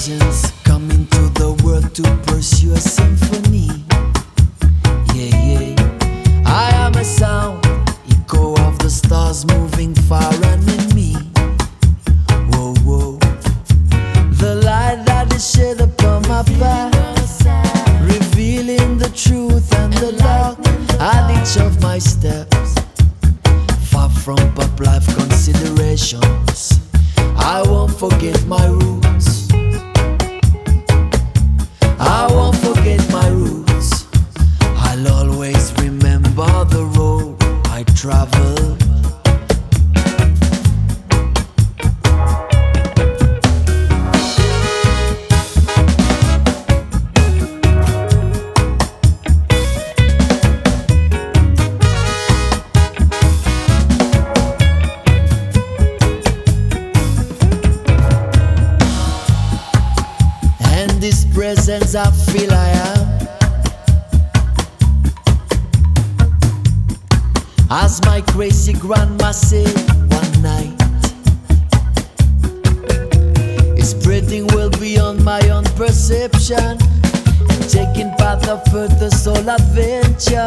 musicians coming to the world to pursue a symphony. Yeah, yeah. I am a sound, echo of the stars moving far and in me. Whoa, whoa. The light that is shed upon my path, revealing the truth and the dark at each of my steps. Far from pop life considerations, I won't forget my roots. I won't forget my roots. I'll always remember the road I traveled. This presence I feel I am, as my crazy grandma said one night, is spreading well beyond my own perception, taking path of further soul adventure.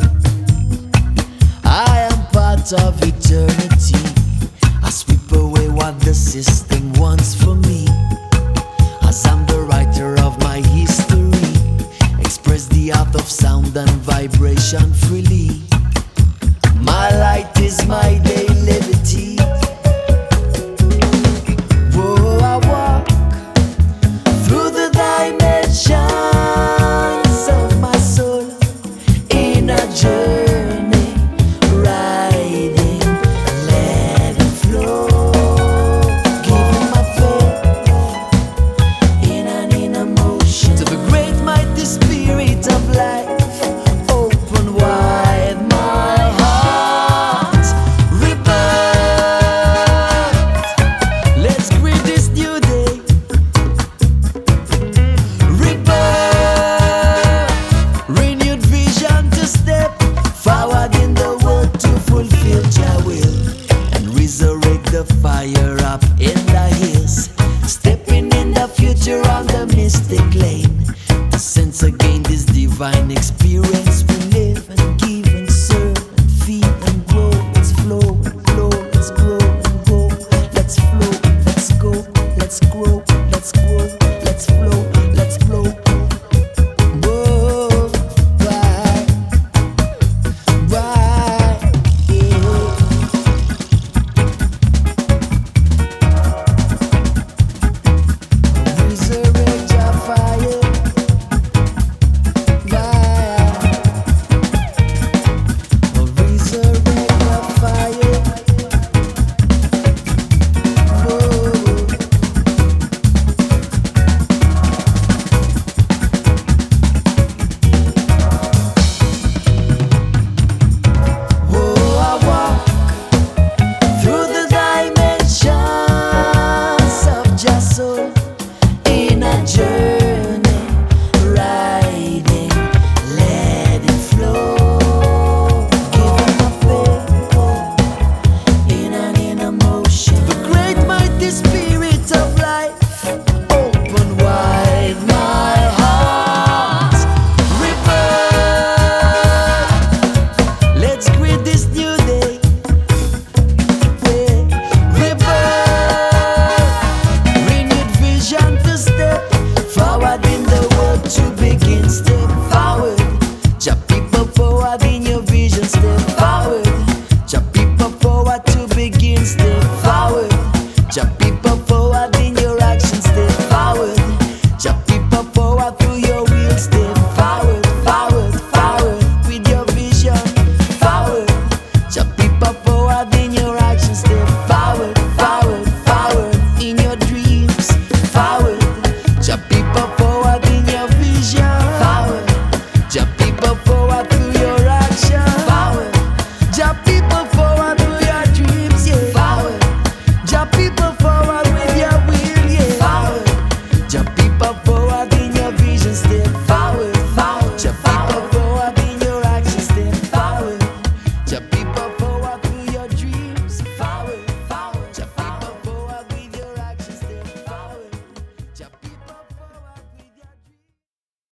I am part of eternity. I sweep away what the system wants for me, as I'm the writer of my history, express the art of sound and vibration freely. My light is my daily levity. Whoa, I walk through the dimensions of my soul in a journey, riding, letting flow, giving my faith in an inner motion to the great mighty spirit of life. Open wide my heart, rebirth. Let's create this new